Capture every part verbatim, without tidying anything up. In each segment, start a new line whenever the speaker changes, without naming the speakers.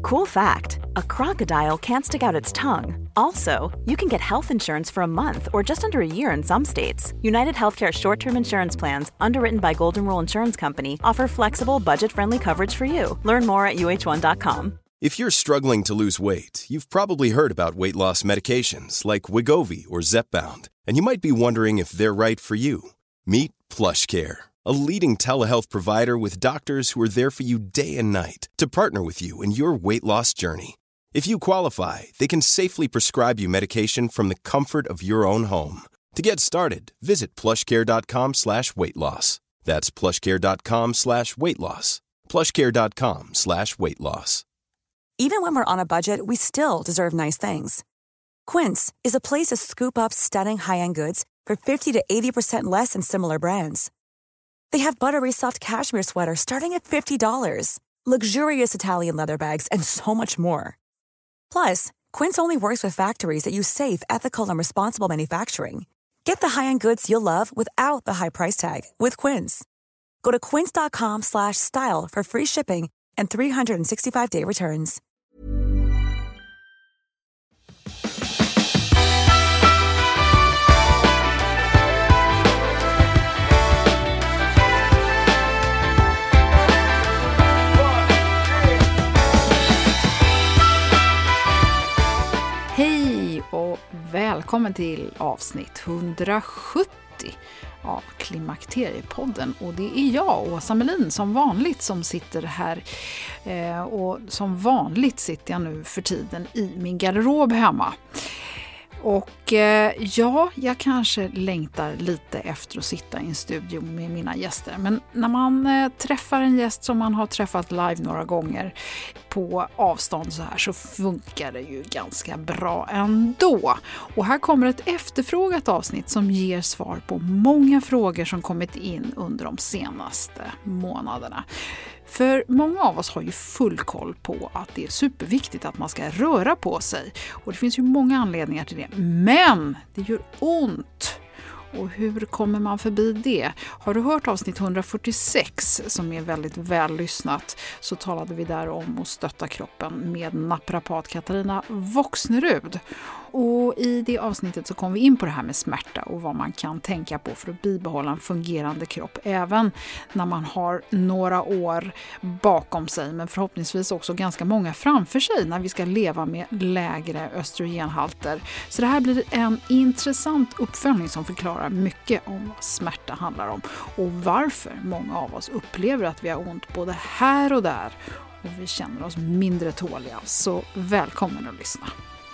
Cool fact, a crocodile can't stick out its tongue. Also, you can get health insurance for a month or just under a year in some states. United Healthcare short-term insurance plans, underwritten by Golden Rule Insurance Company, offer flexible, budget-friendly coverage for you. Learn more at U H one dot com.
If you're struggling to lose weight, you've probably heard about weight loss medications like Wegovy or Zepbound, and you might be wondering if they're right for you. Meet PlushCare, a leading telehealth provider with doctors who are there for you day and night to partner with you in your weight loss journey. If you qualify, they can safely prescribe you medication from the comfort of your own home. To get started, visit plushcare.com slash weight loss. That's plushcare.com slash weight loss. plushcare.com slash weight loss.
Even when we're on a budget, we still deserve nice things. Quince is a place to scoop up stunning high-end goods for fifty to eighty percent less than similar brands. They have buttery soft cashmere sweaters starting at fifty dollars, luxurious Italian leather bags, and so much more. Plus, Quince only works with factories that use safe, ethical, and responsible manufacturing. Get the high-end goods you'll love without the high price tag with Quince. Go to quince.com slash style for free shipping and three sixty-five day returns.
Hej och välkommen till avsnitt hundrasjuttio av Klimakteriepodden. Och det är jag, Åsa Melin, som vanligt som sitter här. Eh, och som vanligt sitter jag nu för tiden i min garderob hemma. Och eh, ja, jag kanske längtar lite efter att sitta i en studio med mina gäster. Men när man eh, träffar en gäst som man har träffat live några gånger på avstånd så här, så funkar det ju ganska bra ändå. Och här kommer ett efterfrågat avsnitt som ger svar på många frågor som kommit in under de senaste månaderna. För många av oss har ju full koll på att det är superviktigt att man ska röra på sig. Och det finns ju många anledningar till det. Men det gör ont. Och hur kommer man förbi det? Har du hört avsnitt hundrafyrtiosex som är väldigt väl lyssnat, så talade vi där om att stötta kroppen med naprapat Katarina Voxnerud. Och i det avsnittet så kom vi in på det här med smärta och vad man kan tänka på för att bibehålla en fungerande kropp även när man har några år bakom sig, men förhoppningsvis också ganska många framför sig när vi ska leva med lägre östrogenhalter. Så det här blir en intressant uppföljning som förklarar mycket om vad smärta handlar om och varför många av oss upplever att vi har ont både här och där och vi känner oss mindre tåliga. Så välkommen att lyssna.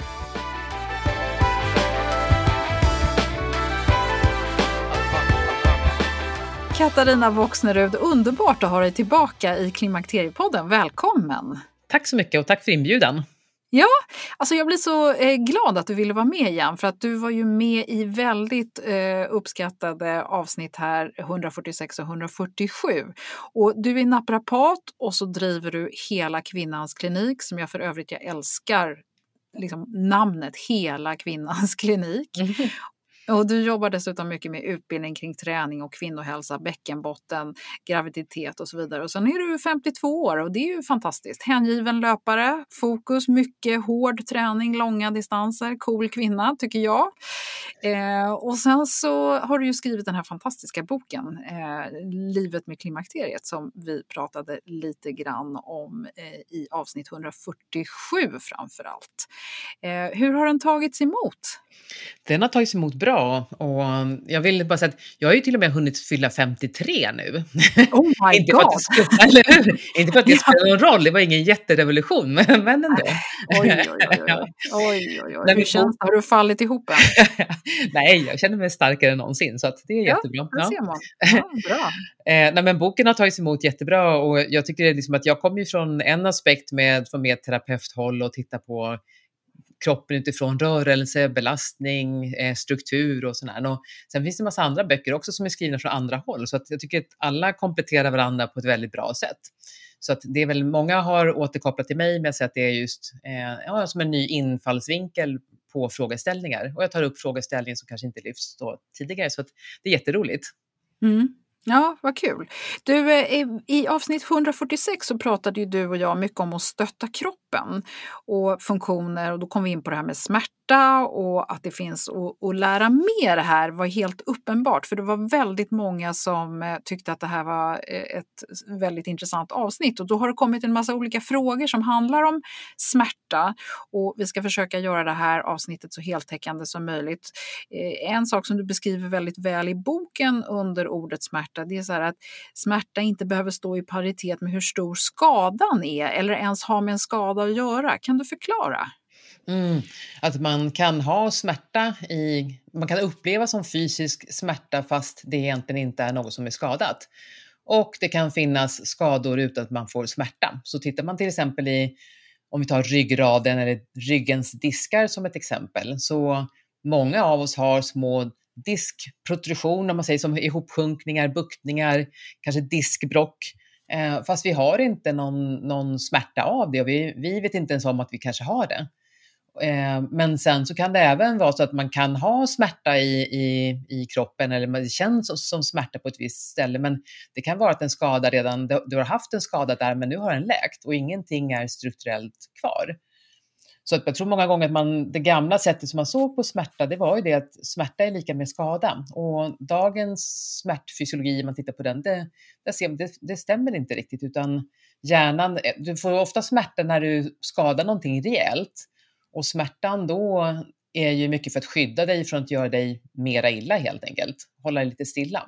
Katarina Voxnerud, underbart att ha dig tillbaka i Klimakteriepodden. Välkommen!
Tack så mycket och tack för inbjudan.
Ja, alltså jag blir så eh, glad att du ville vara med igen, för att du var ju med i väldigt eh, uppskattade avsnitt här, hundrafyrtiosex och hundrafyrtiosju. Och du är naprapat och så driver du Hela Kvinnans klinik, som jag för övrigt jag älskar liksom, namnet Hela Kvinnans klinik. Mm. Och du jobbar dessutom mycket med utbildning kring träning och kvinnohälsa, bäckenbotten, graviditet och så vidare. Och sen är du femtiotvå år och det är ju fantastiskt. Hängiven löpare, fokus, mycket hård träning, långa distanser, cool kvinna tycker jag. Eh, och sen så har du ju skrivit den här fantastiska boken, eh, Livet med klimakteriet, som vi pratade lite grann om eh, i avsnitt hundrafyrtiosju framförallt. Eh, hur har den tagits emot?
Den har tagits emot bra och jag vill bara säga att jag har ju till och med hunnit fylla femtiotre nu.
Oh my
Inte
God!
För att det skulle, eller hur? Inte för att det spelar någon roll, det var ingen jätterevolution, men, men ändå.
Oj, oj, oj, oj. oj, oj, oj. Hur känns det? Har du fallit ihop än?
Nej, jag känner mig starkare än någonsin, så att det är
ja,
jättebra.
Ja, ser man. Ja, bra.
eh, nej, men boken har tagits emot jättebra och jag tycker det är liksom att jag kommer ju från en aspekt med från mer terapeuthåll och titta på kroppen utifrån rörelse, belastning, eh, struktur och sådär. Och sen finns det en massa andra böcker också som är skrivna från andra håll. Så att jag tycker att alla kompletterar varandra på ett väldigt bra sätt. Så att det är väl, många har återkopplat till mig med att säga att det är just eh, ja, som en ny infallsvinkel på frågeställningar. Och jag tar upp frågeställningar som kanske inte lyfts då tidigare. Så att det är jätteroligt.
Mm. Ja, vad kul. Du, i, i avsnitt hundrafyrtiosex så pratade ju du och jag mycket om att stötta kroppen och funktioner, och då kom vi in på det här med smärta och att det finns att, att lära mer här var helt uppenbart, för det var väldigt många som tyckte att det här var ett väldigt intressant avsnitt, och då har det kommit en massa olika frågor som handlar om smärta, och vi ska försöka göra det här avsnittet så heltäckande som möjligt. En sak som du beskriver väldigt väl i boken under ordet smärta, det är så här att smärta inte behöver stå i paritet med hur stor skadan är eller ens ha med en skada att göra. Kan du förklara?
Mm, att man kan ha smärta i, man kan uppleva som fysisk smärta fast det egentligen inte är något som är skadat. Och det kan finnas skador utan att man får smärta. Så tittar man till exempel i, om vi tar ryggraden eller ryggens diskar som ett exempel, så många av oss har små diskprotrusioner, om man säger, som ihopsjunkningar, buktningar, kanske diskbrock. Eh, fast vi har inte någon, någon smärta av det, och vi, vi vet inte ens om att vi kanske har det. Eh, men sen så kan det även vara så att man kan ha smärta i, i, i kroppen, eller det känns som, som smärta på ett visst ställe, men det kan vara att en skada redan, du har haft en skada där men nu har den läkt och ingenting är strukturellt kvar. Så att jag tror många gånger att man, det gamla sättet som man såg på smärta, det var ju det att smärta är lika med skada. Och dagens smärtfysiologi, man tittar på den, det, det, ser, det, det stämmer inte riktigt. Utan hjärnan, du får ofta smärta när du skadar någonting rejält. Och smärtan då är ju mycket för att skydda dig från att göra dig mera illa helt enkelt. Hålla dig lite stilla.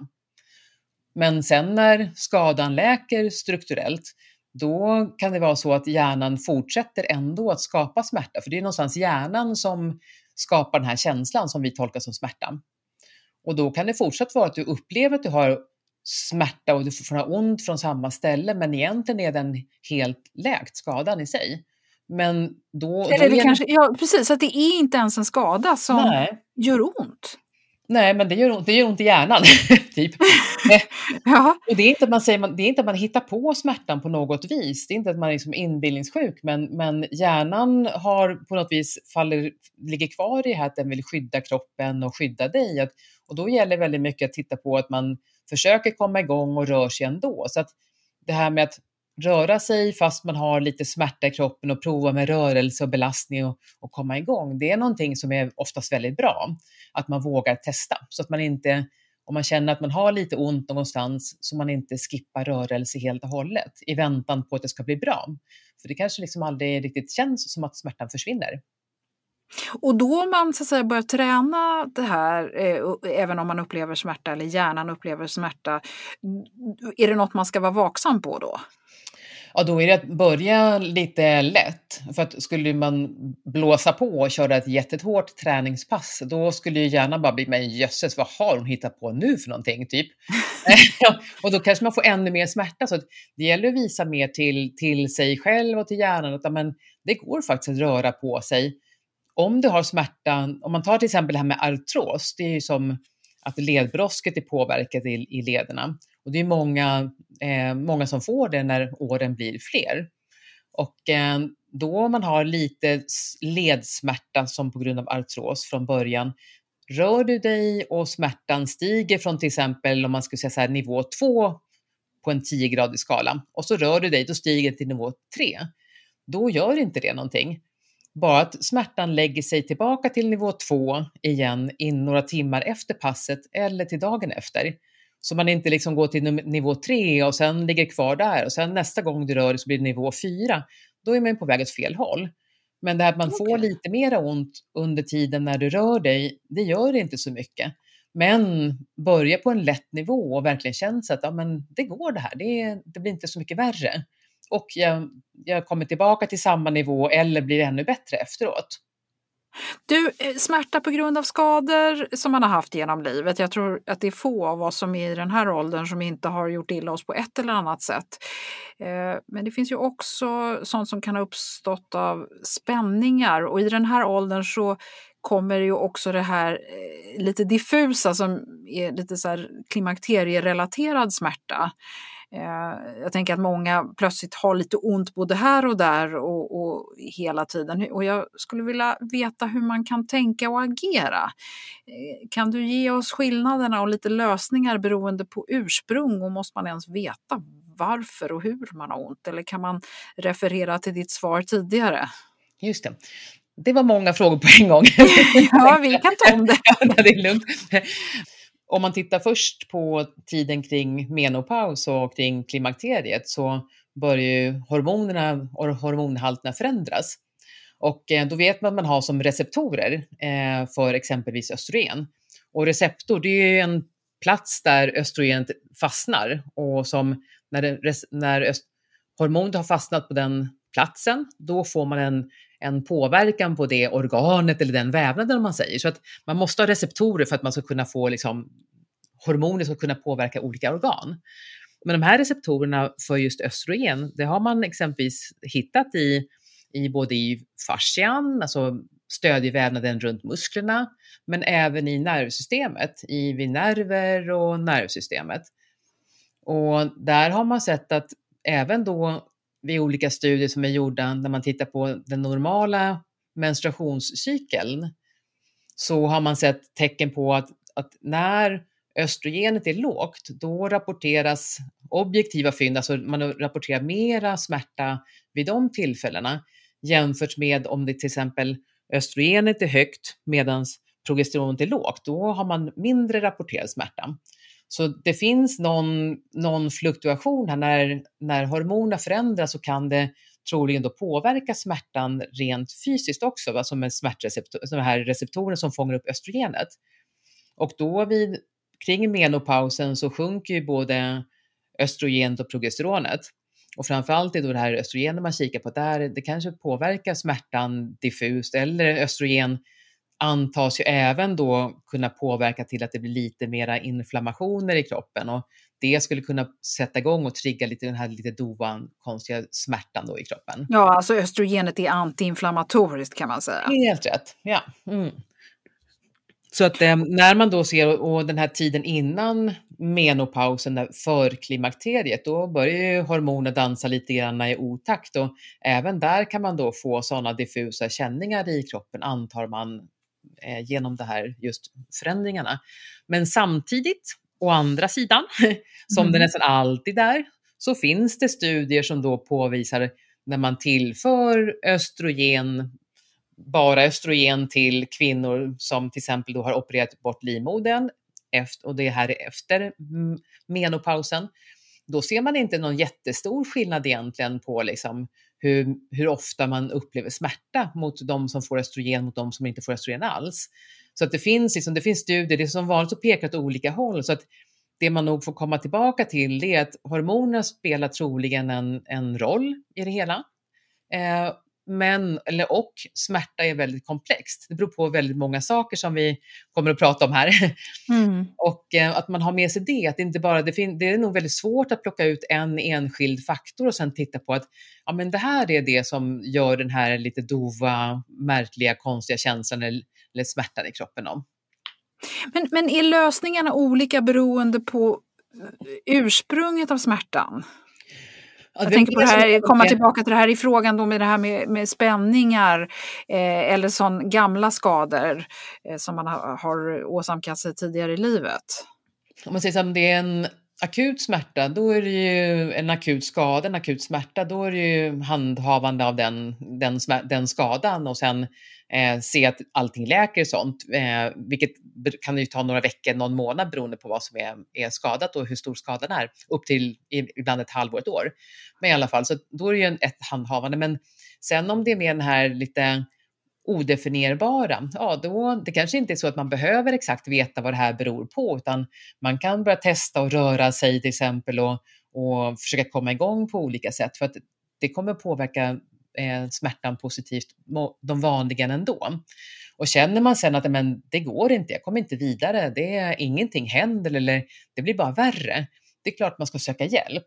Men sen när skadan läker strukturellt, då kan det vara så att hjärnan fortsätter ändå att skapa smärta. För det är någonstans hjärnan som skapar den här känslan som vi tolkar som smärta. Och då kan det fortsatt vara att du upplever att du har smärta och du får ha ont från samma ställe. Men egentligen är den helt läkt, skadan i sig. Men då...
Eller
då
det
är...
kanske, ja, precis, att det är inte ens en skada som
Nej.
gör ont.
Nej, men det gör ont, det gör ont i hjärnan, typ.
Ja.
Och det är inte att man säger, det är inte att man hittar på smärtan på något vis. Det är inte att man är liksom inbillningssjuk, men, men hjärnan har på något vis faller, ligger kvar i att den vill skydda kroppen och skydda dig. Att, och då gäller väldigt mycket att titta på att man försöker komma igång och rör sig ändå. Så att det här med att röra sig fast man har lite smärta i kroppen och prova med rörelse och belastning och, och komma igång. Det är någonting som är oftast väldigt bra. Att man vågar testa. Så att man inte, om man känner att man har lite ont någonstans, så man inte skippar rörelse helt och hållet i väntan på att det ska bli bra. För det kanske liksom aldrig riktigt känns som att smärtan försvinner.
Och då man så att säga börjar träna det här, eh, även om man upplever smärta eller hjärnan upplever smärta, är det något man ska vara vaksam på då?
Ja, då är det att börja lite lätt. För att skulle man blåsa på och köra ett jättehårt träningspass, då skulle ju hjärnan bara bli, men jösses, vad har hon hittat på nu för någonting, typ. Och då kanske man får ännu mer smärta. Så det gäller att visa mer till, till sig själv och till hjärnan att men, det går faktiskt att röra på sig. Om du har smärta, om man tar till exempel det här med artros, det är ju som att ledbrosket är påverkat i, i lederna. Och det är många, eh, många som får det när åren blir fler. Och eh, då man har lite ledsmärta som på grund av artros från början, rör du dig och smärtan stiger från till exempel, om man skulle säga så här, nivå två på en tio-gradig skala, och så rör du dig, då stiger det till nivå tre. Då gör inte det någonting. Bara att smärtan lägger sig tillbaka till nivå två igen in några timmar efter passet eller till dagen efter. Så man inte liksom går till nivå tre och sen ligger kvar där. Och sen nästa gång du rör dig så blir det nivå fyra. Då är man på väg åt fel håll. Men det här att man okay. får lite mera ont under tiden när du rör dig, det gör inte så mycket. Men börja på en lätt nivå och verkligen känns att ja, men det går det här. Det, det blir inte så mycket värre. Och jag, jag kommer tillbaka till samma nivå eller blir ännu bättre efteråt.
Du, smärta på grund av skador som man har haft genom livet. Jag tror att det är få av oss som är i den här åldern som inte har gjort illa oss på ett eller annat sätt. Men det finns ju också sånt som kan ha uppstått av spänningar. Och i den här åldern så kommer ju också det här lite diffusa som är lite så här klimakterierelaterad smärta. Eh, jag tänker att många plötsligt har lite ont både här och där och, och hela tiden. Och jag skulle vilja veta hur man kan tänka och agera. Eh, kan du ge oss skillnaderna och lite lösningar beroende på ursprung, och måste man ens veta varför och hur man har ont? Eller kan man referera till ditt svar tidigare?
Just det. Det var många frågor på en gång.
Ja, vi kan ta om det.
Det är lugnt. Om man tittar först på tiden kring menopaus och kring klimakteriet, så börjar ju hormonerna och hormonhalterna förändras. Och då vet man att man har som receptorer för exempelvis östrogen. Och receptor, det är ju en plats där östrogenet fastnar, och som när, det, när öst, hormonet har fastnat på den platsen, då får man en, en påverkan på det organet eller den vävnaden, om man säger. Så att man måste ha receptorer för att man ska kunna få liksom, hormoner ska kunna påverka olika organ. Men de här receptorerna för just östrogen, det har man exempelvis hittat i, i både i fascian, alltså stödjevävnaden runt musklerna, men även i nervsystemet, i vid nerver och nervsystemet. Och där har man sett att även då vid olika studier som är gjorda när man tittar på den normala menstruationscykeln, så har man sett tecken på att, att när östrogenet är lågt, då rapporteras objektiva fynd, alltså man rapporterar mera smärta vid de tillfällena jämfört med om det till exempel östrogenet är högt medan progesteronet är lågt, då har man mindre rapporterad smärta. Så det finns någon, någon fluktuation här. När, när hormonerna förändras så kan det troligen då påverka smärtan rent fysiskt också, va? Som en smärtreceptor, de här receptorerna som fångar upp östrogenet. Och då vid, kring menopausen så sjunker ju både östrogenet och progesteronet. Och framförallt är då det här östrogenet man kikar på, där det kanske påverkar smärtan diffust, eller östrogen antas ju även då kunna påverka till att det blir lite mera inflammationer i kroppen, och det skulle kunna sätta igång och trigga lite den här lite dovan, konstiga smärtan då i kroppen.
Ja, alltså östrogenet är antiinflammatoriskt kan man säga.
Helt rätt, ja. Mm. Så att eh, när man då ser, och den här tiden innan menopausen för klimakteriet, då börjar ju hormoner dansa lite grann i otakt, och även där kan man då få sådana diffusa känningar i kroppen, antar man, eh, genom det här just förändringarna. Men samtidigt, å andra sidan, som mm. det nästan alltid är, så finns det studier som då påvisar när man tillför östrogen, bara östrogen till kvinnor som till exempel då har opererat bort livmodern, och det här är efter menopausen, då ser man inte någon jättestor skillnad egentligen på liksom hur, hur ofta man upplever smärta mot de som får östrogen mot de som inte får östrogen alls. Så att det finns, liksom, det finns studier, det är som vanligt, så pekar åt olika håll. Så att det man nog får komma tillbaka till är att hormonerna spelar troligen en, en roll i det hela. Eh, Men, eller, och smärta är väldigt komplext. Det beror på väldigt många saker som vi kommer att prata om här. Mm. Och eh, att man har med sig det, att det inte bara, det, fin- det är nog väldigt svårt att plocka ut en enskild faktor och sen titta på att ja, men det här är det som gör den här lite dova, märkliga, konstiga känslan eller, eller smärtan i kroppen om.
Men, men är lösningarna olika beroende på ursprunget av smärtan? Jag
Jag
tänker på det här, komma tillbaka till det här i frågan då med det här med, med spänningar eh, eller sån gamla skador eh, som man har, har åsamkat sig tidigare i livet.
Om man säger som det är en akut smärta, då är det ju en akut skada, en akut smärta, då är det ju handhavande av den, den, den skadan och sen eh, se att allting läker sånt, eh, vilket kan ju ta några veckor, någon månad beroende på vad som är, är skadat och hur stor skadan är, upp till ibland ett halvår, ett år. Men i alla fall, så då är det ju en, ett handhavande. Men sen om det är med den här lite odefinierbara, ja då, det kanske inte är så att man behöver exakt veta vad det här beror på, utan man kan börja testa och röra sig till exempel och, och försöka komma igång på olika sätt, för att det kommer påverka eh, smärtan positivt, de vanliga ändå. Och känner man sen att men, det går inte, jag kommer inte vidare, det är, ingenting händer eller det blir bara värre, det är klart man ska söka hjälp.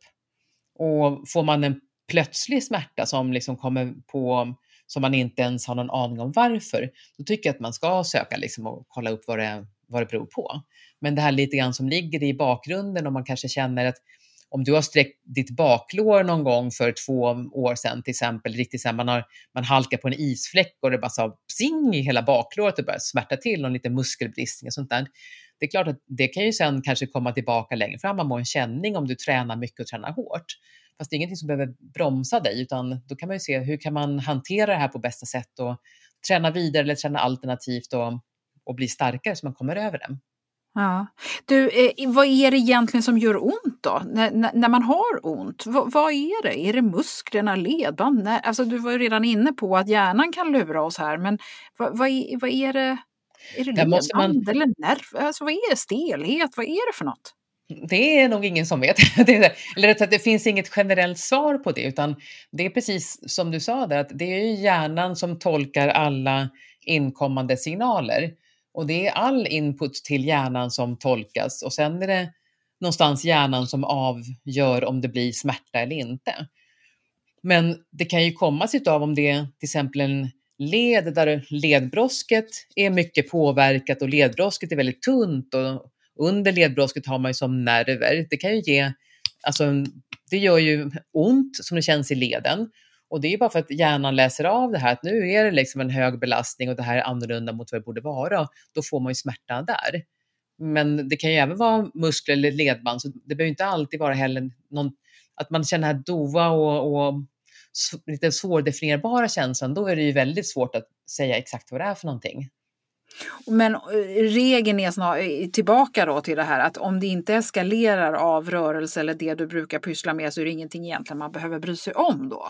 Och får man en plötslig smärta som liksom kommer på, som man inte ens har någon aning om varför, då tycker jag att man ska söka liksom och kolla upp vad det, vad det beror på. Men det här lite grann som ligger i bakgrunden, om man kanske känner att om du har sträckt ditt baklår någon gång för två år sedan till exempel, riktigt så här, man, har, man halkar på en isfläck och det bara så psing i hela baklåret och börjar smärta till och lite muskelbristning och sånt där. Det är klart att det kan ju sen kanske komma tillbaka längre fram, man må en känning om du tränar mycket och tränar hårt. Fast det är ingenting som behöver bromsa dig, utan då kan man ju se hur kan man hantera det här på bästa sätt och träna vidare eller träna alternativt och, och bli starkare så man kommer över det.
Ja. Du, eh, vad är det egentligen som gör ont då? När, när, när man har ont, v- vad är det? Är det musklerna, ledband? När, alltså du var ju redan inne på att hjärnan kan lura oss här, men vad, vad, är, vad är det? Är det ledband måste man... eller nerv? Alltså vad är det? Stelhet? Vad är det för något?
Det är nog ingen som vet. Det är, eller rätt att det finns inget generellt svar på det, utan det är precis som du sa där, att det är ju hjärnan som tolkar alla inkommande signaler. Och det är all input till hjärnan som tolkas och sen är det någonstans hjärnan som avgör om det blir smärta eller inte. Men det kan ju komma sig av om det är till exempel en led där ledbrosket är mycket påverkat och ledbrosket är väldigt tunt och under ledbrosket har man ju som nerver. Det kan ju ge, alltså det gör ju ont som det känns i leden. Och det är bara för att hjärnan läser av det här att nu är det liksom en hög belastning och det här är annorlunda mot vad det borde vara. Då får man ju smärta där. Men det kan ju även vara muskler eller ledband, så det behöver inte alltid vara heller någon, att man känner här dova och, och lite svårdefinierbara känslan. Då är det ju väldigt svårt att säga exakt vad det är för någonting.
Men regeln är snar, tillbaka då till det här att om det inte eskalerar av rörelse eller det du brukar pyssla med så är det ingenting egentligen man behöver bry sig om då.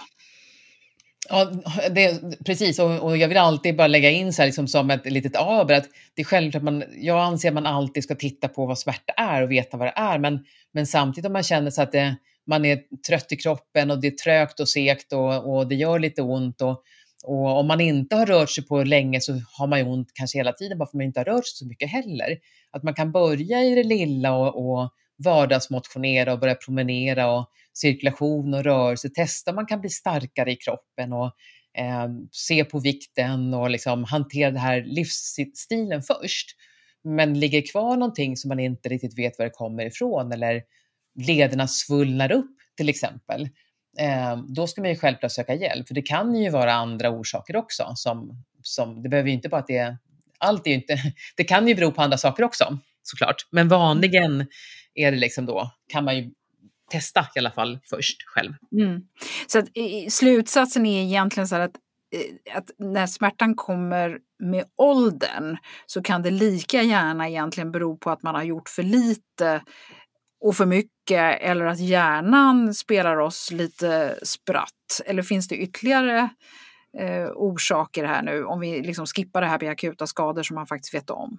Ja, det, precis. Och, och jag vill alltid bara lägga in så här liksom som ett litet aber att det är självklart att man, jag anser att man alltid ska titta på vad smärta är och veta vad det är. Men, men samtidigt om man känner så att det, man är trött i kroppen och det är trögt och segt och, och det gör lite ont och Och om man inte har rört sig på länge så har man ju ont kanske hela tiden bara för att man inte har rört sig så mycket heller. Att man kan börja i det lilla och, och vardagsmotionera och börja promenera och cirkulation och rörelse. Testa om man kan bli starkare i kroppen och eh, se på vikten och liksom hantera den här livsstilen först. Men ligger kvar någonting som man inte riktigt vet var det kommer ifrån eller lederna svullnar upp till exempel. Eh, då ska man ju självklart söka hjälp, för det kan ju vara andra orsaker också som, som det behöver ju inte bara att det är, allt är ju inte, det kan ju bero på andra saker också såklart, men vanligen är det liksom då, kan man ju testa i alla fall först själv.
Mm. Så att, i, slutsatsen är egentligen så här att, att när smärtan kommer med åldern så kan det lika gärna egentligen bero på att man har gjort för lite och för mycket, eller att hjärnan spelar oss lite spratt. Eller finns det ytterligare eh, orsaker här nu, om vi liksom skippar det här med akuta skador som man faktiskt vet om?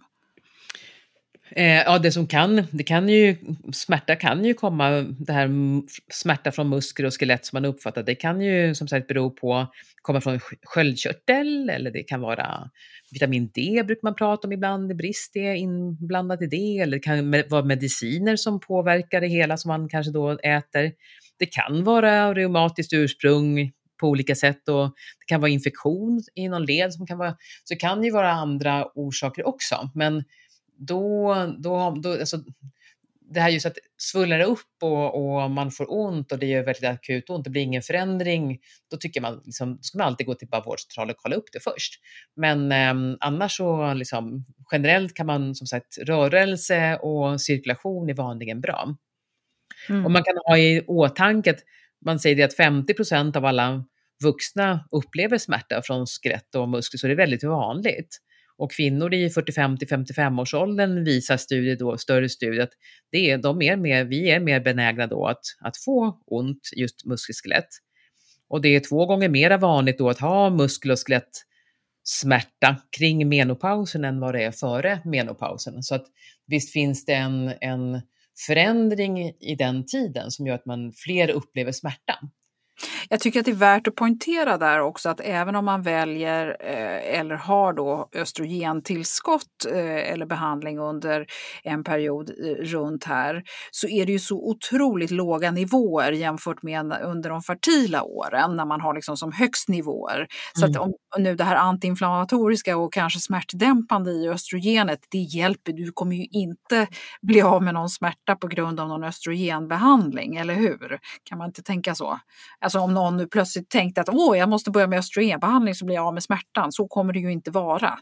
Eh, ja, det som kan, det kan ju, smärta kan ju komma, det här smärta från muskler och skelett som man uppfattar, det kan ju som sagt bero på, komma från sköldkörtel, eller det kan vara vitamin D brukar man prata om ibland, brist är inblandat i det, eller det kan vara mediciner som påverkar det hela som man kanske då äter. Det kan vara reumatiskt ursprung på olika sätt och det kan vara infektion i någon led som kan vara, så det kan ju vara andra orsaker också, men Då, då, då, alltså, det här just att svullnar upp och, och man får ont och det gör väldigt akut ont, det blir ingen förändring, då tycker man liksom, då ska man alltid gå till bara vårdcentral och kolla upp det först. Men eh, annars så liksom, generellt kan man som sagt, rörelse och cirkulation är vanligen bra. Mm. Och man kan ha i åtanke att man säger det att femtio procent av alla vuxna upplever smärta från skelett och muskler, så det är väldigt vanligt. Och kvinnor i fyrtiofem till femtiofem års åldern visar studier då, större studier, att det är, de är mer, vi är mer benägna då att, att få ont just muskelskelett. Och det är två gånger mer vanligt då att ha muskel- och skelettsmärta kring menopausen än vad det är före menopausen. Så att visst finns det en, en förändring i den tiden som gör att man fler upplever smärta.
Jag tycker att det är värt att poängtera där också att även om man väljer eh, eller har då östrogentillskott eh, eller behandling under en period eh, runt här, så är det ju så otroligt låga nivåer jämfört med under de fertila åren när man har liksom som högst nivåer. Så
Mm.
att om nu det här antiinflammatoriska och kanske smärtdämpande i östrogenet, det hjälper. Du kommer ju inte bli av med någon smärta på grund av någon östrogenbehandling, eller hur? Kan man inte tänka så? Alltså om någon nu plötsligt tänkte att åh, jag måste börja med östrogenbehandling så blir jag av med smärtan. Så kommer det ju inte vara.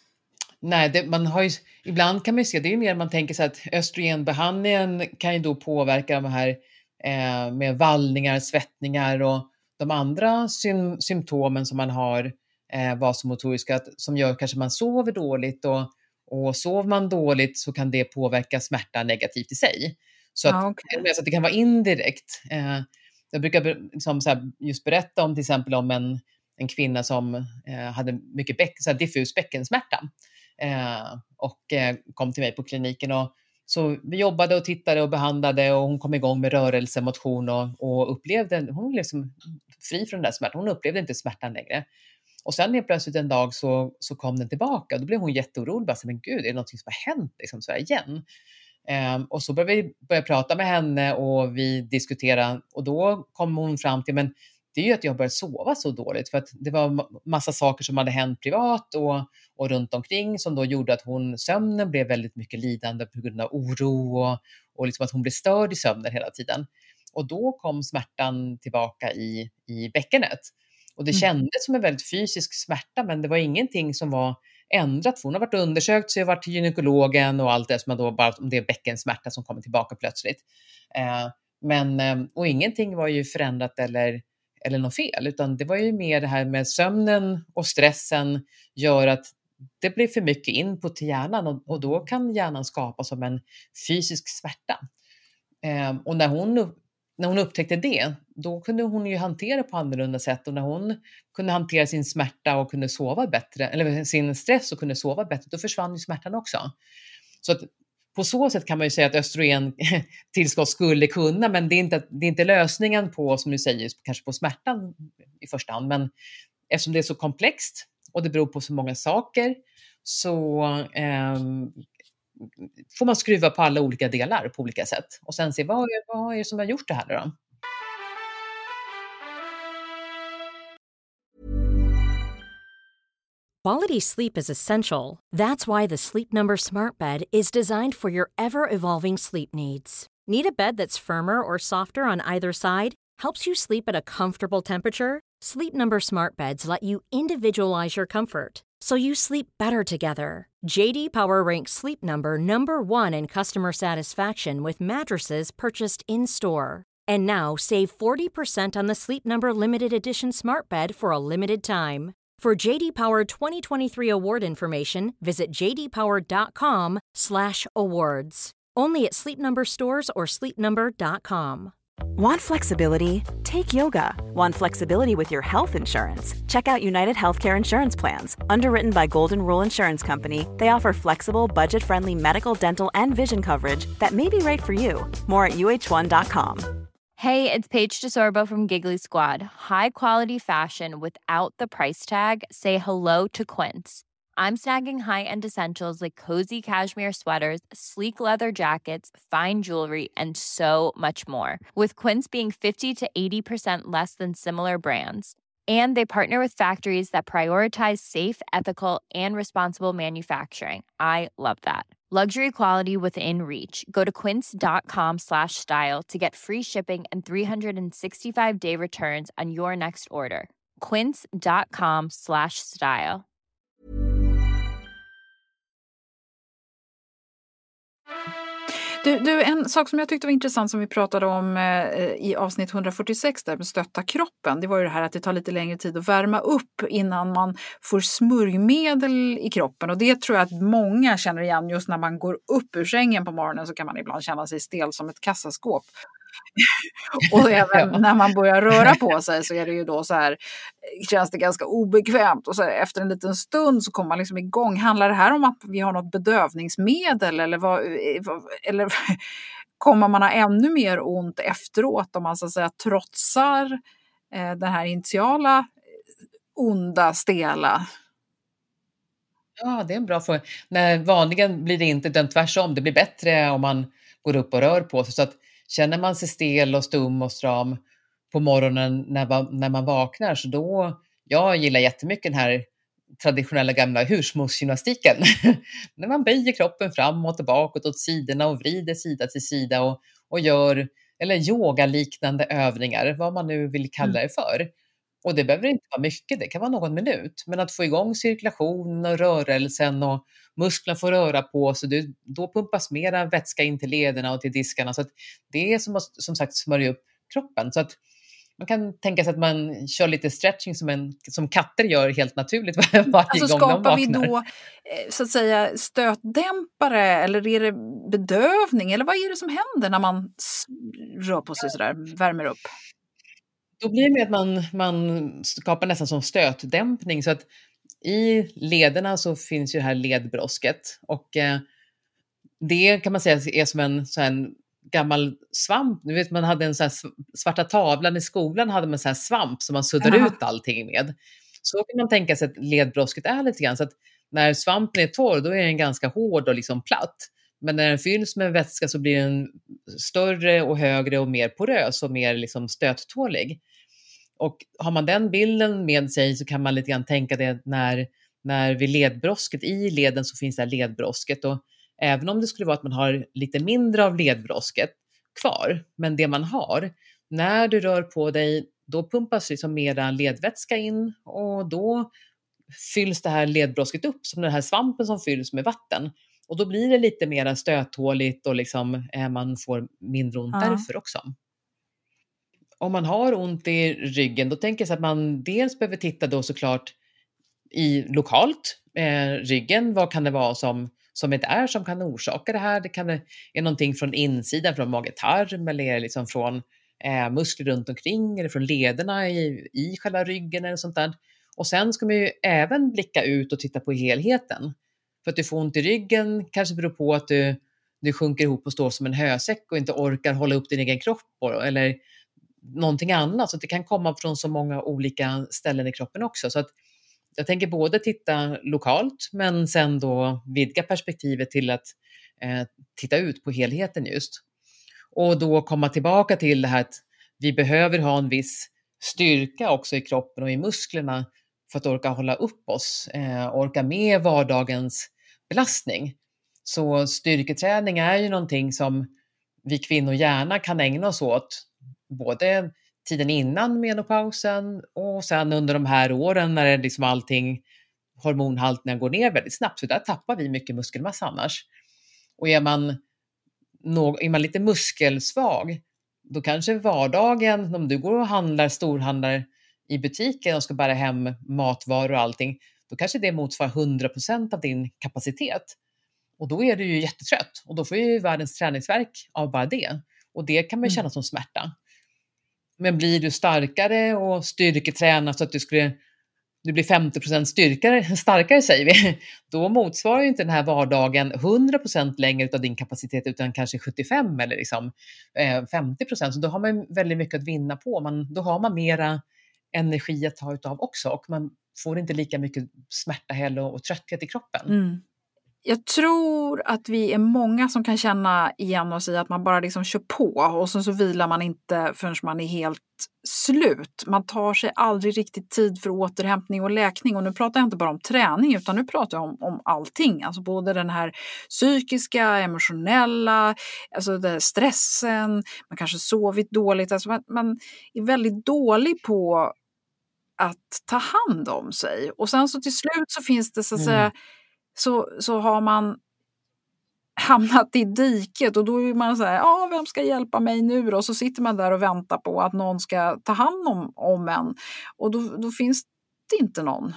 Nej, det, man har ju, ibland kan man ju se, det är ju mer man tänker sig att östrogenbehandlingen kan ju då påverka de här eh, med vallningar, svettningar och de andra sym, symptomen som man har eh, vasomotoriska, att, som gör kanske man sover dåligt och, och sover man dåligt så kan det påverka smärta negativt i sig. Så att,
Ja, okay.
så att det kan vara indirekt. Eh, jag brukar liksom så här, just berätta om till exempel om en, en kvinna som eh, hade mycket bäck, så här, diffus bäckensmärta. Eh, och eh, kom till mig på kliniken och så vi jobbade och tittade och behandlade och hon kom igång med rörelse, motion och, och upplevde, hon blev liksom fri från den där smärtan, hon upplevde inte smärtan längre. Och sen helt plötsligt en dag så, så kom den tillbaka och då blev hon jätteorolig, bara så, men gud, är det något som har hänt liksom, så här igen? Eh, och så började vi börja prata med henne och vi diskuterade och då kom hon fram till, men det är ju att jag började sova så dåligt för att det var massa saker som hade hänt privat och, och runt omkring som då gjorde att hon, sömnen blev väldigt mycket lidande på grund av oro och, och liksom att hon blev störd i sömnen hela tiden. Och då kom smärtan tillbaka i, i bäckenet. Och det
Mm.
kändes som en väldigt fysisk smärta, men det var ingenting som var ändrat. För hon har varit undersökt, så jag har varit till gynekologen och allt det som då bara, om det är bäckensmärta som kommer tillbaka plötsligt. Eh, men, och ingenting var ju förändrat eller eller något fel, utan det var ju mer det här med sömnen och stressen gör att det blir för mycket input till hjärnan och, och då kan hjärnan skapa som en fysisk smärta. Eh, och när hon, när hon upptäckte det, då kunde hon ju hantera på annorlunda sätt och när hon kunde hantera sin smärta och kunde sova bättre, eller sin stress och kunde sova bättre, då försvann ju smärtan också. Så att på så sätt kan man ju säga att östrogentillskott skulle kunna, men det är inte, det är inte lösningen på, som du säger, kanske på smärtan i första hand. Men eftersom det är så komplext och det beror på så många saker så eh, får man skruva på alla olika delar på olika sätt. Och sen se, vad är, vad är det som har gjort det här då?
Quality sleep is essential. That's why the Sleep Number Smart Bed is designed for your ever-evolving sleep needs. Need a bed that's firmer or softer on either side? Helps you sleep at a comfortable temperature? Sleep Number Smart Beds let you individualize your comfort, so you sleep better together. J D Power ranks Sleep Number number one in customer satisfaction with mattresses purchased in-store. And now, save forty percent on the Sleep Number Limited Edition Smart Bed for a limited time. For J D Power twenty twenty-three award information, visit j d power dot com slash awards. Only at Sleep Number stores or sleep number dot com.
Want flexibility? Take yoga. Want flexibility with your health insurance? Check out United Healthcare Insurance Plans. Underwritten by Golden Rule Insurance Company, they offer flexible, budget-friendly medical, dental, and vision coverage that may be right for you. More at u h one dot com.
Hey, it's Paige DeSorbo from Giggly Squad. High quality fashion without the price tag. Say hello to Quince. I'm snagging high-end essentials like cozy cashmere sweaters, sleek leather jackets, fine jewelry, and so much more. With Quince being fifty to eighty percent less than similar brands. And they partner with factories that prioritize safe, ethical, and responsible manufacturing. I love that. Luxury quality within reach. Go to quince dot com slash style to get free shipping and three sixty-five day returns on your next order. quince dot com slash style.
Du, du, en sak som jag tyckte var intressant som vi pratade om eh, i avsnitt hundrafyrtiosex där med stötta kroppen, det var ju det här att det tar lite längre tid att värma upp innan man får smörjmedel i kroppen, och det tror jag att många känner igen. Just när man går upp ur sängen på morgonen så kan man ibland känna sig stel som ett kassaskåp. Och även när man börjar röra på sig så är det ju då så här, känns det ganska obekvämt, och så här, efter en liten stund så kommer man liksom igång. Handlar det här om att vi har något bedövningsmedel eller vad, eller kommer man ha ännu mer ont efteråt om man så att säga trotsar eh, den här initiala onda, stela?
Ja, det är en bra fråga. När vanligen blir det inte den tvärsom. Det blir bättre om man går upp och rör på sig. Så att känner man sig stel och stum och stram på morgonen när man, när man vaknar, så då, jag gillar jättemycket den här traditionella gamla husmorsgymnastiken. När man böjer kroppen framåt och bakåt åt sidorna och vrider sida till sida och, och gör, eller yogaliknande övningar, vad man nu vill kalla det för. Och det behöver inte vara mycket, det kan vara någon minut. Men att få igång cirkulationen och rörelsen och musklerna får röra på sig, då pumpas mera vätska in till lederna och till diskarna. Så att det är som att, som sagt, smörja upp kroppen. Så att man kan tänka sig att man kör lite stretching som, en, som katter gör helt naturligt varje
alltså,
gång de vaknar.
Skapar vi då så att säga stötdämpare, eller är det bedövning, eller vad är det som händer när man rör på sig sådär, värmer upp?
Då blir det med att man, man skapar nästan som stötdämpning, så att i lederna så finns ju det här ledbrosket, och eh, det kan man säga är som en, så en gammal svamp. Du vet, man hade en så här svarta tavlan i skolan, hade man så här svamp som man suddar
Aha.
ut allting med. Så kan man tänka sig att ledbrosket är lite grann, så att när svampen är torr, då är den ganska hård och liksom platt. Men när den fylls med vätska så blir den större och högre och mer porös och mer liksom stöttålig. Och har man den bilden med sig så kan man lite grann tänka det när, när vid ledbrosket, i leden så finns det här ledbrosket, och även om det skulle vara att man har lite mindre av ledbrosket kvar, men det man har, när du rör på dig, då pumpas liksom mera ledvätska in, och då fylls det här ledbrosket upp som den här svampen som fylls med vatten. Och då blir det lite mer stöttåligt och liksom, eh, man får mindre ont
Ja.
därför också. Om man har ont i ryggen, då tänker jag så att man dels behöver titta då såklart i lokalt, eh, ryggen, vad kan det vara som, som det är som kan orsaka det här? Det kan är någonting från insidan, från mage-tarm, eller är det liksom från eh, muskler runt omkring, eller från lederna i, i själva ryggen eller sånt där. Och sen ska man ju även blicka ut och titta på helheten. För att du får ont i ryggen kanske beror på att du, du sjunker ihop och står som en hösäck och inte orkar hålla upp din egen kropp, eller någonting annat. Så det kan komma från så många olika ställen i kroppen också. Så att jag tänker både titta lokalt, men sen då vidga perspektivet till att eh, titta ut på helheten just. Och då komma tillbaka till det här att vi behöver ha en viss styrka också i kroppen och i musklerna för att orka hålla upp oss, eh, orka med vardagens belastning. Så styrketräning är ju någonting som vi kvinnor gärna kan ägna oss åt, både tiden innan menopausen och sen under de här åren när det liksom allting, hormonhalterna går ner väldigt snabbt, så där tappar vi mycket muskelmassa annars. Och är man, är man lite muskelsvag, då kanske vardagen, om du går och handlar, storhandlar i butiken och ska bära hem matvaror och allting, då kanske det motsvarar hundra procent av din kapacitet. Och då är du ju jättetrött, och då får ju världens träningsvärk av bara det. Och det kan man ju känna som smärta. Men blir du starkare och styrketränar så att du skulle, du blir femtio procent styrkare, starkare säger vi, då motsvarar ju inte den här vardagen hundra procent längre av din kapacitet, utan kanske sjuttiofem eller liksom, eh, femtio procent. Så då har man väldigt mycket att vinna på. Man, då har man mera energi att ta utav också, och man får inte lika mycket smärta heller och, och trötthet i kroppen.
Mm. Jag tror att vi är många som kan känna igen oss i att man bara liksom kör på, och så, så vilar man inte förrän man är helt slut. Man tar sig aldrig riktigt tid för återhämtning och läkning, och nu pratar jag inte bara om träning, utan nu pratar jag om, om allting. Alltså både den här psykiska, emotionella, alltså det stressen, man kanske sovit dåligt. Alltså man, man är väldigt dålig på att ta hand om sig. Och sen så till slut så finns det så att
Mm.
säga, Så, så har man hamnat i diket, och då är man så här, ja, vem ska hjälpa mig nu då? Och så sitter man där och väntar på att någon ska ta hand om, om en, och då, då finns det inte någon.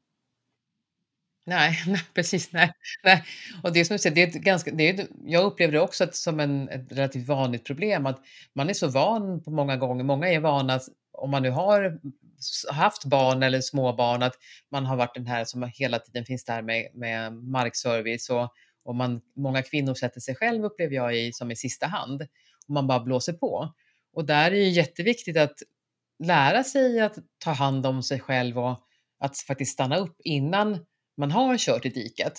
Nej, nej, precis. Nej, nej. Och det som jag säger, det är ett ganska, det är, jag upplever det också som en, ett relativt vanligt problem, att man är så van på många gånger. Många är vana, om man nu har haft barn eller småbarn, att man har varit den här som hela tiden finns där med, med markservice, och, och man, många kvinnor sätter sig själv, upplever jag, i, som i sista hand, och man bara blåser på. Och där är det jätteviktigt att lära sig att ta hand om sig själv och att faktiskt stanna upp innan man har kört i diket.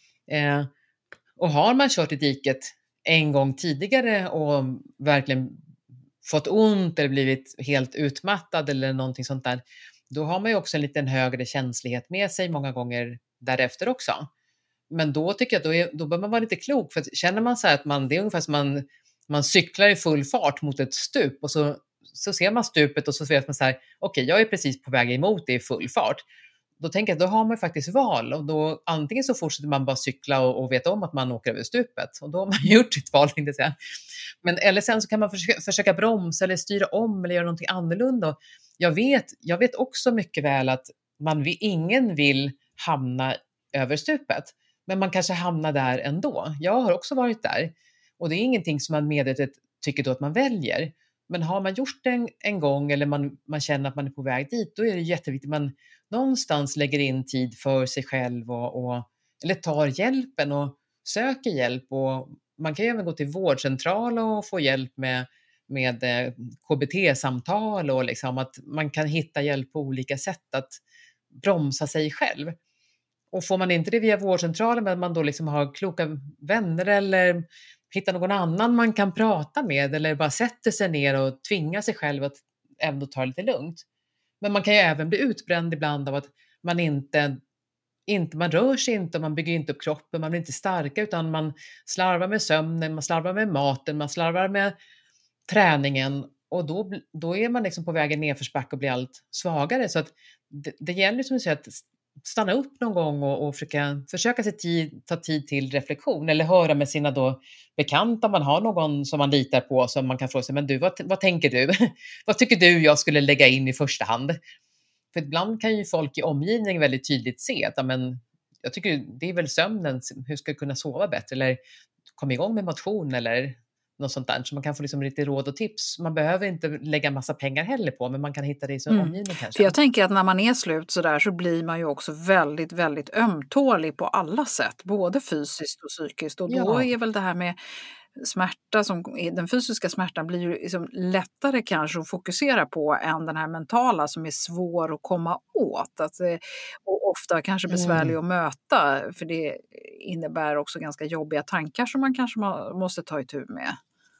Eh, och har man kört i diket en gång tidigare och verkligen fått ont eller blivit helt utmattad eller någonting sånt där, då har man ju också en liten högre känslighet med sig många gånger därefter också. Men då tycker jag då, är, då bör man vara lite klok, för att känner man så här att man, det är ungefär som man, man cyklar i full fart mot ett stup och så, så ser man stupet och så vet man så här, okej, okay, jag är precis på väg emot det i full fart. Då tänker jag, då har man faktiskt val, och då antingen så fortsätter man bara cykla och, och vet om att man åker över stupet, och då har man gjort sitt val, inte säga. Men eller sen så kan man försöka, försöka bromsa eller styra om eller göra någonting annorlunda. Jag vet, jag vet också mycket väl att man vill, ingen vill hamna över stupet, men man kanske hamnar där ändå. Jag har också varit där, och det är ingenting som man medvetet tycker då att man väljer. Men har man gjort det en, en gång eller man, man känner att man är på väg dit, då är det jätteviktigt att man någonstans lägger in tid för sig själv och, och, eller tar hjälpen och söker hjälp. Och man kan ju även gå till vårdcentral och få hjälp med, med K B T-samtal, och liksom att man kan hitta hjälp på olika sätt att bromsa sig själv. Och får man inte det via vårdcentralen, men man då liksom har kloka vänner eller hitta någon annan man kan prata med, eller bara sätter sig ner och tvingar sig själv att ändå ta lite lugnt. Men man kan ju även bli utbränd ibland av att man inte, inte man rör sig inte, och man bygger inte upp kroppen, man blir inte starka, utan man slarvar med sömnen, man slarvar med maten, man slarvar med träningen, och då, då är man liksom på vägen nerförsbacke och blir allt svagare. Så att det, det gäller som att säga att stanna upp någon gång och, och försöka, försöka sig tid, ta tid till reflektion, eller höra med sina då bekanta, om man har någon som man litar på, som man kan fråga sig, men du, vad, vad tänker du? Vad tycker du jag skulle lägga in i första hand? För ibland kan ju folk i omgivningen väldigt tydligt se att men, jag tycker det är väl sömnen, hur ska jag kunna sova bättre, eller komma igång med motion eller något sånt där, så man kan få liksom lite råd och tips. Man behöver inte lägga massa pengar heller på, men man kan hitta det i sin mm. omgivning kanske.
För jag tänker att när man är slut så där, så blir man ju också väldigt, väldigt ömtålig på alla sätt, både fysiskt och psykiskt, och då ja. är väl det här med smärta, som den fysiska smärtan, blir ju liksom lättare kanske att fokusera på än den här mentala, som är svår att komma åt, att, och ofta kanske besvärlig mm. att möta, för det innebär också ganska jobbiga tankar som man kanske måste ta itu med.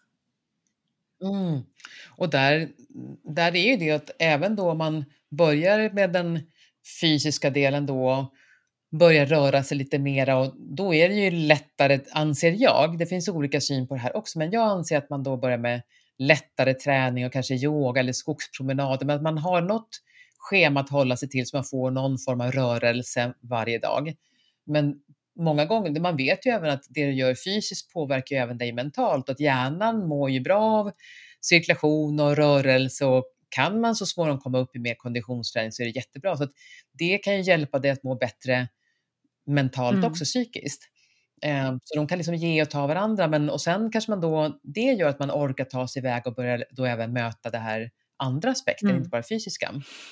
Mm. Och där, där är ju det att även då man börjar med den fysiska delen då, börjar röra sig lite mera, och då är det ju lättare, anser jag. Det finns olika syn på det här också, men jag anser att man då börjar med lättare träning och kanske yoga eller skogspromenader, men att man har något schema att hålla sig till så man får någon form av rörelse varje dag. Men många gånger, man vet ju även att det du gör fysiskt påverkar ju även dig mentalt, att hjärnan mår ju bra av cirkulation och rörelse, och kan man så småningom komma upp i mer konditionsträning så är det jättebra. Så att det kan ju hjälpa dig att må bättre mentalt mm. också psykiskt. Eh, så de kan liksom ge och ta varandra, men och sen kanske man då, det gör att man orkar ta sig iväg och börja då även möta det här andra aspekten, mm. inte bara fysiska.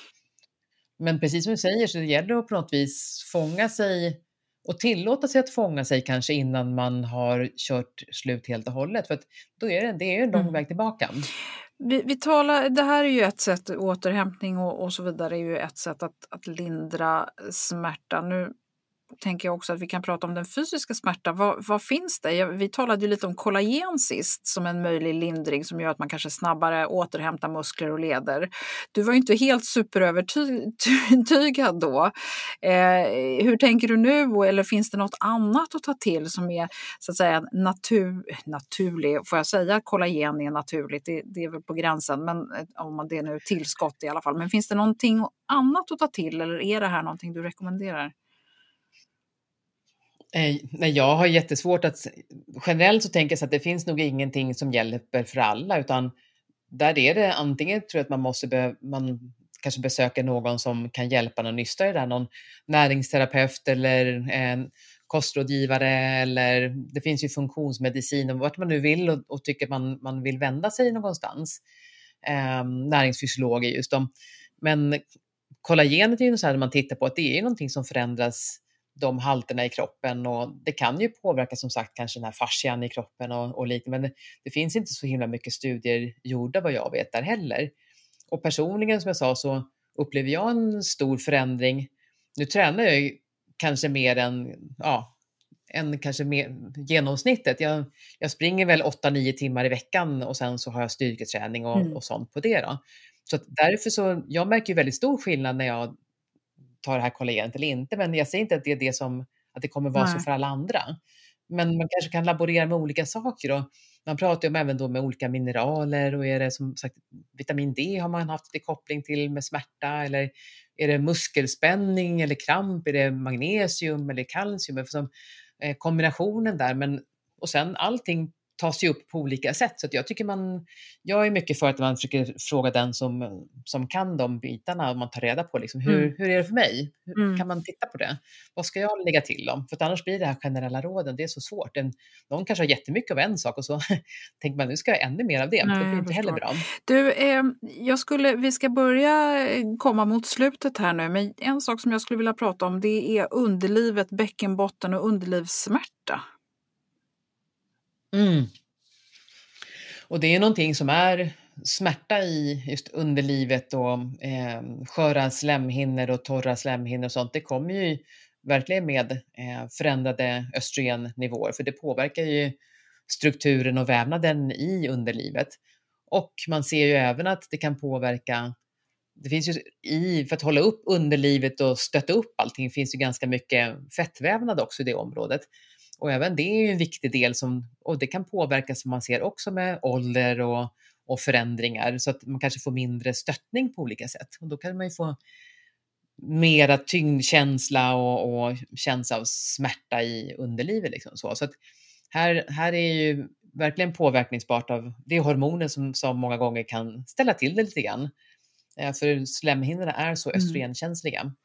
Men precis som du säger, så det gäller att på något vis fånga sig och tillåta sig att fånga sig kanske innan man har kört slut helt och hållet, för att då är det, det är en lång mm. väg tillbaka.
Vi, vi talar, det här är ju ett sätt, återhämtning och, och så vidare är ju ett sätt att, att lindra smärta. Nu tänker jag också att vi kan prata om den fysiska smärtan. Vad, vad finns det? Vi talade ju lite om kollagen sist som en möjlig lindring som gör att man kanske snabbare återhämtar muskler och leder. Du var ju inte helt superövertygad då. Eh, hur tänker du nu? Eller finns det något annat att ta till som är så att säga natur, naturlig? Får jag säga att kollagen är naturligt? Det, det är väl på gränsen, men om det är nu tillskott i alla fall. Men finns det någonting annat att ta till, eller är det här någonting du rekommenderar?
Nej, jag har jättesvårt att, generellt så tänker jag att det finns nog ingenting som hjälper för alla, utan där är det antingen tror jag att man måste be, man kanske besöka någon som kan hjälpa någon nysta i det där, någon näringsterapeut eller en kostrådgivare, eller det finns ju funktionsmedicin och vart man nu vill och, och tycker man, man vill vända sig någonstans. Eh, näringsfysiolog är just de. Men kollagenet är ju så här när man tittar på att det är någonting som förändras, de halterna i kroppen, och det kan ju påverka som sagt kanske den här fascian i kroppen och, och lite, men det, det finns inte så himla mycket studier gjorda vad jag vet där heller. Och personligen som jag sa så upplever jag en stor förändring. Nu tränar jag ju kanske mer än, ja, än kanske mer genomsnittet. Jag, jag springer väl åtta nio timmar i veckan och sen så har jag styrketräning och,
Mm.
och sånt på det då. Så att därför så, jag märker ju väldigt stor skillnad när jag tar det här kollagenet eller inte. Men jag säger inte att det är det som, att det kommer vara
Nej.
så för alla andra. Men man kanske kan laborera med olika saker och man pratar ju om även då med olika mineraler och är det som sagt vitamin D har man haft det koppling till med smärta eller är det muskelspänning eller kramp, är det magnesium eller kalcium, eftersom eh, kombinationen där, men och sen allting tas ju upp på olika sätt. Så att jag tycker man, jag är mycket för att man försöker fråga den som, som kan de bitarna och man tar reda på liksom, hur,
Mm.
hur är det för mig? Hur,
Mm.
Kan man titta på det? Vad ska jag lägga till om? För att annars blir det här generella råden, det är så svårt. En, någon kanske har jättemycket av en sak och så tänker man nu ska jag ha ännu mer av det.
Nej,
det blir
jag
inte heller
förstår.
bra.
Du, eh, jag skulle, vi ska börja eh, komma mot slutet här nu, men en sak som jag skulle vilja prata om det är underlivet, bäckenbotten och underlivssmärta.
Mm. Och det är någonting som är smärta i just underlivet och eh, sköra slemhinnor och torra slemhinnor och sånt. Det kommer ju verkligen med eh, förändrade östrogennivåer, för det påverkar ju strukturen och vävnaden i underlivet. Och man ser ju även att det kan påverka, det finns ju i, för att hålla upp underlivet och stötta upp allting finns ju ganska mycket fettvävnad också i det området. Och även det är ju en viktig del som, och det kan påverka som man ser också med ålder och, och förändringar, så att man kanske får mindre stöttning på olika sätt. Och då kan man ju få mera tyngdkänsla och, och känsla av smärta i underlivet. Liksom så. Så att här, här är ju verkligen påverkningsbart av det hormoner som, som många gånger kan ställa till det lite grann. För slemhinnorna är så östrogenkänsliga.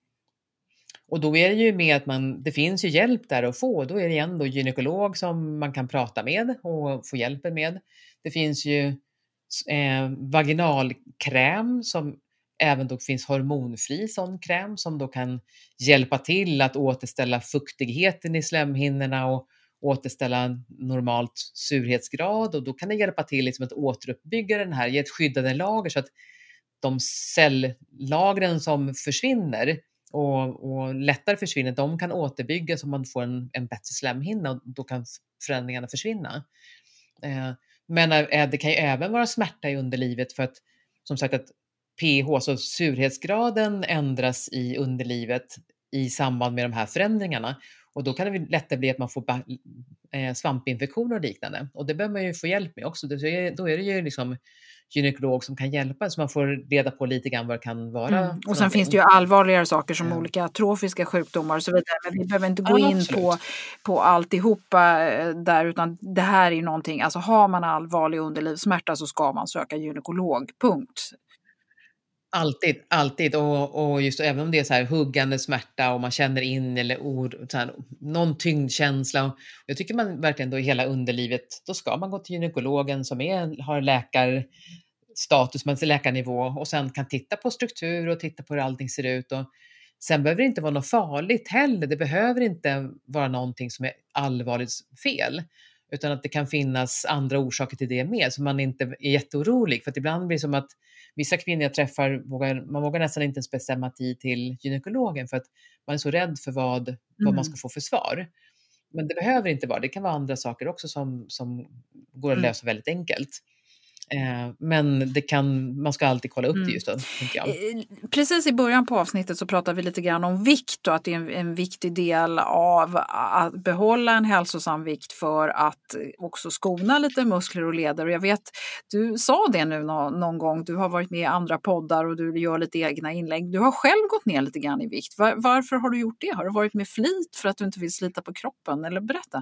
Och då är det ju med att man, det finns ju hjälp där att få. Då är det igen då gynekolog som man kan prata med och få hjälpen med. Det finns ju eh, vaginalkräm som även då finns hormonfri sån kräm som då kan hjälpa till att återställa fuktigheten i slemhinnorna och återställa normalt surhetsgrad. Och då kan det hjälpa till liksom att återuppbygga den här, ge ett skyddande lager så att de celllagren som försvinner och, och lättare försvinner, de kan återbyggas om man får en, en bättre slemhinna och då kan förändringarna försvinna. Eh, men eh, det kan ju även vara smärta i underlivet för att som sagt att pH, så surhetsgraden ändras i underlivet i samband med de här förändringarna och då kan det lättare bli att man får eh, svampinfektioner och liknande och det behöver man ju få hjälp med också. Då är det ju liksom gynekolog som kan hjälpa så man får reda på lite grann vad det kan vara.
Mm. Och sen finns det ju allvarligare saker som ja. olika trofiska sjukdomar och så vidare. Men vi behöver inte gå ja, in på, på alltihopa där utan det här är någonting, alltså har man allvarlig underlivssmärta så ska man söka gynekolog, punkt.
Alltid, alltid. Och, och just även om det är så här huggande smärta och man känner in eller or, så här, någon tyngdkänsla. Och jag tycker man verkligen då i hela underlivet, då ska man gå till gynekologen som är, har läkarstatus, man är läkarnivå och sen kan titta på struktur och titta på hur allting ser ut. Och sen behöver det inte vara något farligt heller. Det behöver inte vara någonting som är allvarligt fel. Utan att det kan finnas andra orsaker till det med så man inte är jätteorolig. För att ibland blir det som att vissa kvinnor jag träffar, vågar, man vågar nästan inte ens bestämma tid till gynekologen för att man är så rädd för vad, mm. vad man ska få för svar. Men det behöver inte vara, det kan vara andra saker också som, som går att lösa mm. väldigt enkelt. Eh, men det kan, man ska alltid kolla upp mm. det just då, tänker jag.
Precis i början på avsnittet så pratade vi lite grann om vikt och att det är en, en viktig del av att behålla en hälsosam vikt för att också skona lite muskler och leder. Och jag vet, du sa det nu någon, någon gång, du har varit med i andra poddar och du gör lite egna inlägg. Du har själv gått ner lite grann i vikt. Var, varför har du gjort det? Har du varit med flit för att du inte vill slita på kroppen? Eller berätta.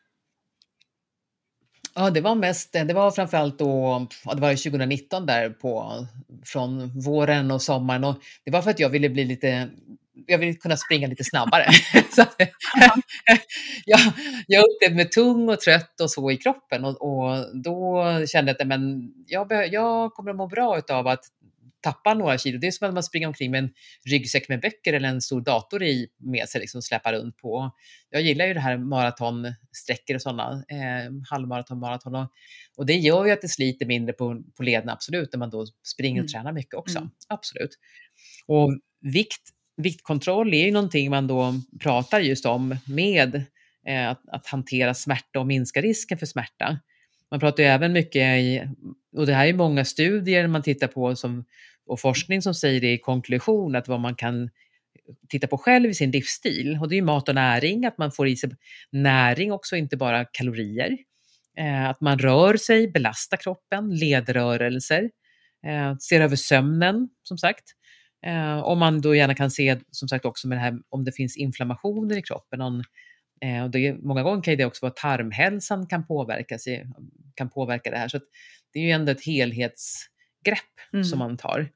Ja, det var mest, det var framförallt då, ja, det var tjugonitton där på, från våren och sommaren och det var för att jag ville bli lite, jag ville kunna springa lite snabbare. Så, jag, jag upplevde mig tung och trött och så i kroppen och, och då kände jag att men, jag, jag kommer att må bra av att tappar några kilo. Det är som att man springer omkring med en ryggsäck med böcker eller en stor dator i med sig liksom släpar runt på. Jag gillar ju det här maratonsträckor och sådana, eh, halvmaraton, maraton och, och det gör ju att det sliter mindre på, på lederna, absolut, när man då springer och mm. tränar mycket också, mm. absolut. Och vikt, viktkontroll är ju någonting man då pratar just om med eh, att, att hantera smärta och minska risken för smärta. Man pratar ju även mycket i, och det här är många studier man tittar på som, och forskning som säger det i konklusion, att vad man kan titta på själv i sin livsstil, och det är ju mat och näring, att man får i sig näring också, inte bara kalorier, eh, att man rör sig, belastar kroppen, ledrörelser, eh, ser över sömnen som sagt, eh, om man då gärna kan se som sagt också med det här om det finns inflammationer i kroppen, någon, eh, och det, många gånger kan det också vara tarmhälsan kan påverka, sig, kan påverka det här, så att det är ju ändå ett helhetsgrepp mm. som man tar.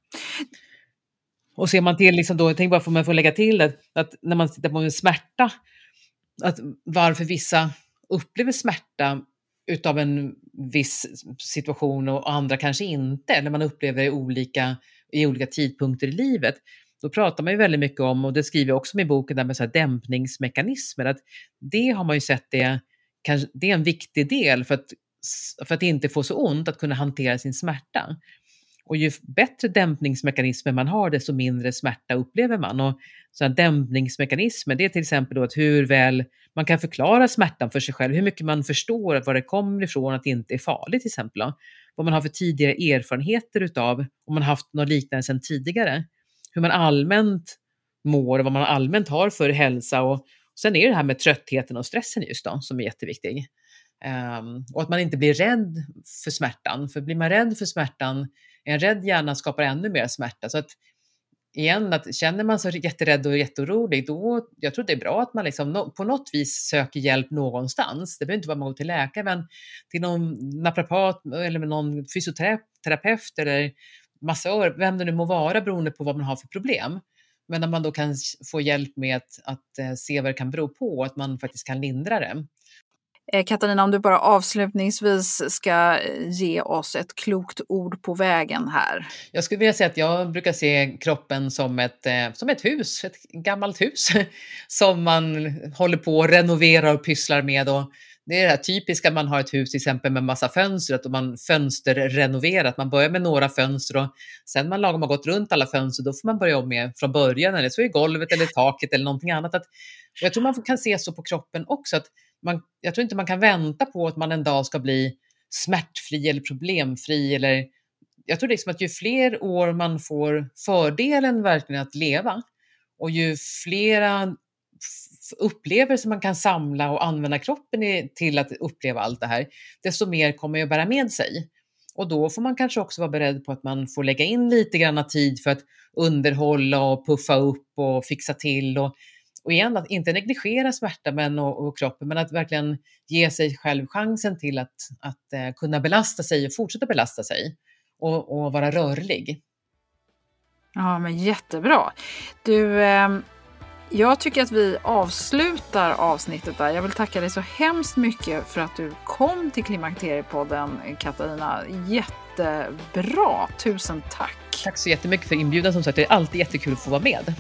Och ser man till, liksom då, jag tänker bara för man får lägga till att, att när man tittar på en smärta, att varför vissa upplever smärta utav en viss situation och andra kanske inte, eller man upplever det olika, i olika tidpunkter i livet, då pratar man ju väldigt mycket om, och det skriver jag också i boken, där med så här dämpningsmekanismer, att det har man ju sett det, kanske, det är en viktig del för att, för att inte få så ont, att kunna hantera sin smärta. Och ju bättre dämpningsmekanismer man har, desto mindre smärta upplever man. Och sådana dämpningsmekanismer, det är till exempel då att hur väl man kan förklara smärtan för sig själv, hur mycket man förstår att var det kommer ifrån, att det inte är farligt till exempel. Då. Vad man har för tidigare erfarenheter utav, om man har haft något liknande sedan tidigare. Hur man allmänt mår och vad man allmänt har för hälsa. Och sen är det här med tröttheten och stressen just då, som är jätteviktig. Um, och att man inte blir rädd för smärtan. För blir man rädd för smärtan, en rädd hjärna skapar ännu mer smärta. Så att igen, att känner man sig jätterädd och jätteorolig, då, jag tror det är bra att man liksom no, på något vis söker hjälp någonstans. Det behöver inte vara man går till läkare, men till någon naprapat eller någon fysioterapeut eller massör, vem det nu må vara, beroende på vad man har för problem. Men när man då kan få hjälp med att, att se vad det kan bero på, att man faktiskt kan lindra det.
Katarina, om du bara avslutningsvis ska ge oss ett klokt ord på vägen här.
Jag skulle vilja säga att jag brukar se kroppen som ett, som ett hus, ett gammalt hus som man håller på att renovera och pysslar med. Och det är det här typiska, man har ett hus till exempel med massa fönster, att man fönsterrenoverar, att man börjar med några fönster och sen man lagom har gått runt alla fönster, då får man börja om med från början, eller så är golvet eller taket eller någonting annat. Att, jag tror man kan se så på kroppen också, att Man, jag tror inte man kan vänta på att man en dag ska bli smärtfri eller problemfri. Eller, jag tror liksom att ju fler år man får fördelen verkligen att leva, och ju flera upplevelser man kan samla och använda kroppen i, till att uppleva allt det här, desto mer kommer jag bära med sig. Och då får man kanske också vara beredd på att man får lägga in lite grann tid för att underhålla och puffa upp och fixa till. Och Och igen, att inte negligera smärta men och, och kroppen, men att verkligen ge sig själv chansen till att, att uh, kunna belasta sig och fortsätta belasta sig och, och vara rörlig.
Ja, men jättebra. Du, eh, jag tycker att vi avslutar avsnittet där. Jag vill tacka dig så hemskt mycket för att du kom till Klimakteriepodden, Katarina. Jättebra. Tusen tack.
Tack så jättemycket för inbjudan. Som sagt, det är alltid jättekul att få vara med.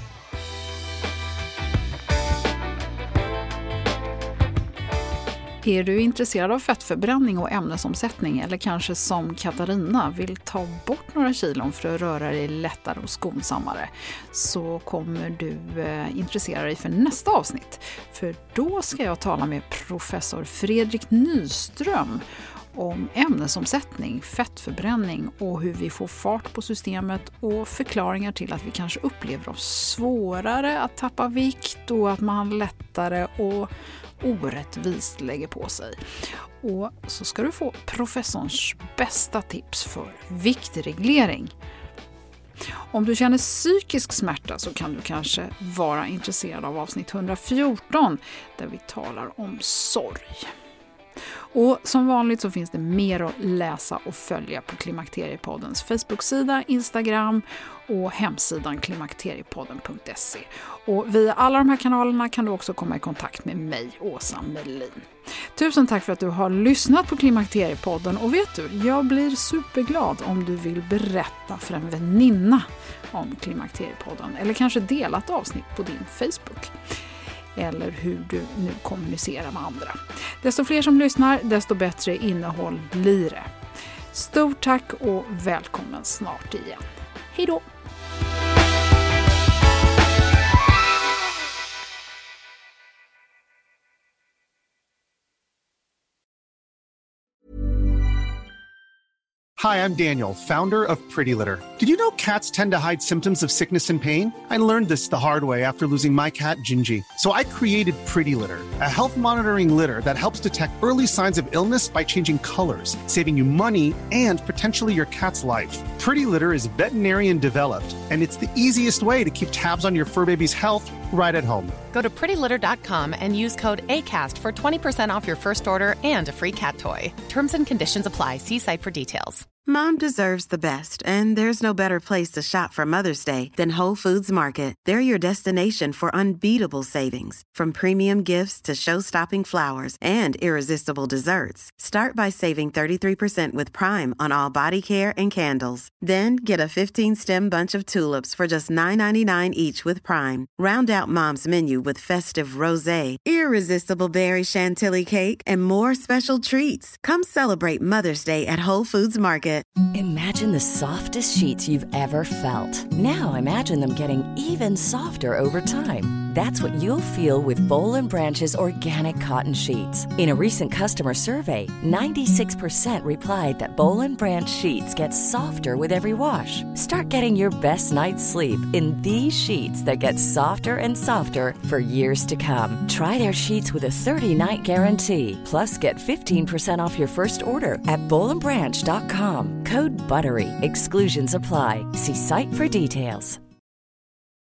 Är du intresserad av fettförbränning och ämnesomsättning, eller kanske som Katarina vill ta bort några kilon för att röra dig lättare och skonsammare, så kommer du eh, intressera dig för nästa avsnitt. För då ska jag tala med professor Fredrik Nyström om ämnesomsättning, fettförbränning och hur vi får fart på systemet, och förklaringar till att vi kanske upplever oss svårare att tappa vikt och att man lättare och orättvist lägger på sig. Och så ska du få professorns bästa tips för viktreglering. Om du känner psykisk smärta så kan du kanske vara intresserad av avsnitt hundrafjorton, där vi talar om sorg. Och som vanligt så finns det mer att läsa och följa på Klimakteriepoddens Facebook-sida, Instagram och hemsidan klimakteriepodden punkt se. Och via alla de här kanalerna kan du också komma i kontakt med mig, Åsa Melin. Tusen tack för att du har lyssnat på Klimakteriepodden, och vet du, jag blir superglad om du vill berätta för en väninna om Klimakteriepodden eller kanske dela ett avsnitt på din Facebook. Eller hur du nu kommunicerar med andra. Desto fler som lyssnar, desto bättre innehåll blir det. Stort tack och välkommen snart igen. Hej då!
Hi, I'm Daniel, founder of Pretty Litter. Did you know cats tend to hide symptoms of sickness and pain? I learned this the hard way after losing my cat, Gingy. So I created Pretty Litter, a health monitoring litter that helps detect early signs of illness by changing colors, saving you money and potentially your cat's life. Pretty Litter is veterinarian developed, and it's the easiest way to keep tabs on your fur baby's health right at home.
Go to pretty litter dot com and use code ACAST for twenty percent off your first order and a free cat toy. Terms and conditions apply. See site for details.
Mom deserves the best, and there's no better place to shop for Mother's Day than Whole Foods Market. They're your destination for unbeatable savings, from premium gifts to show-stopping flowers and irresistible desserts. Start by saving thirty-three percent with Prime on all body care and candles. Then get a fifteen-stem bunch of tulips for just nine ninety-nine each with Prime. Round out Mom's menu with festive rosé, irresistible berry chantilly cake, and more special treats. Come celebrate Mother's Day at Whole Foods Market.
Imagine the softest sheets you've ever felt. Now imagine them getting even softer over time. That's what you'll feel with Boll and Branch's organic cotton sheets. In a recent customer survey, ninety-six percent replied that Boll and Branch sheets get softer with every wash. Start getting your best night's sleep in these sheets that get softer and softer for years to come. Try their sheets with a thirty-night guarantee. Plus, get fifteen percent off your first order at boll and branch dot com. Code BUTTERY. Exclusions apply. See site for details.